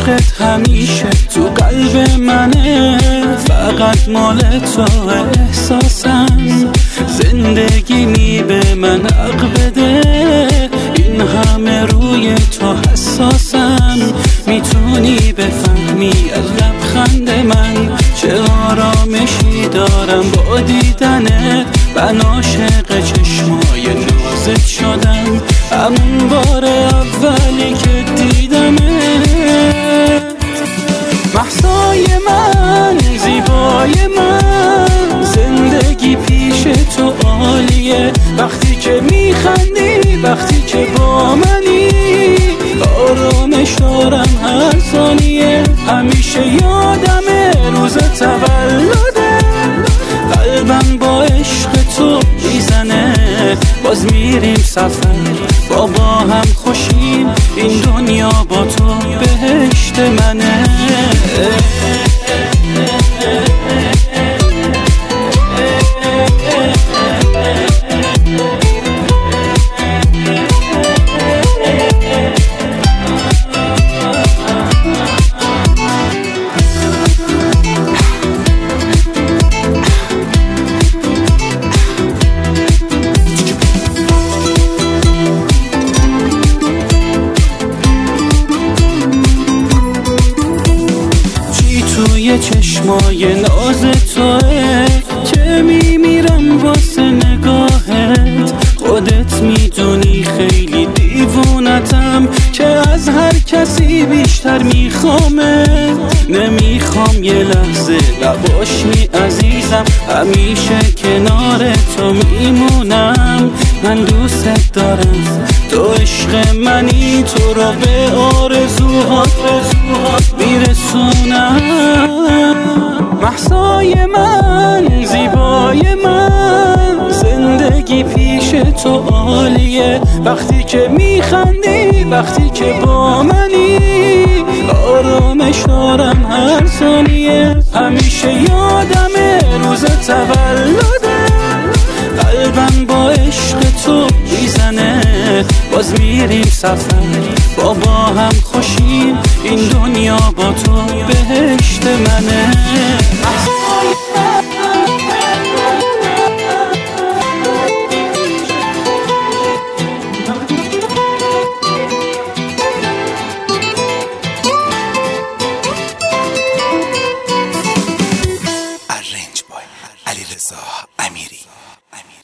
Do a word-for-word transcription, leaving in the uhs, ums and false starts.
عشقت همیشه تو قلب منه، فقط مال تو احساسم. زندگی به من حق بده، این همه روی تو حساسم. میتونی بفهمی از لبخند من چه آرامشی دارم با دیدنت. من عاشق چشمای نازت شدم همون بار اولی که دیدمت. مهسای من، زیبای من، زندگی پیش تو عالیه. وقتی که میخندی، وقتی که با منی، آرامش دارم هر ثانیه. همیشه یادم روز تولده، قلبم با عشق تو میزنه. باز میریم سفر با با هم خوشیم، این دنیا با تو بهشت منه. توی چشمای ناز توه که میمیرم واسه نگاهت. خودت میدونی خیلی دیوونتم که از هر کسی بیشتر میخوامت. نمیخوام یه لحظه نباشی عزیزم، همیشه کنار تو میمونم. من دوست دارم، تو عشق منی، تو رو به آرزوهات میرسونم. مهسای من، زیبای من، زندگی پیش تو عالیه. وقتی که میخندی، وقتی که با منی، آرامش دارم هر ثانیه. همیشه یادم روز تولده، قلبم با عشق تو میزنه. باز میریم سفر با با هم خوشیم، این دنیا با تو بهشت منه. Arrange by علیرضا امیری.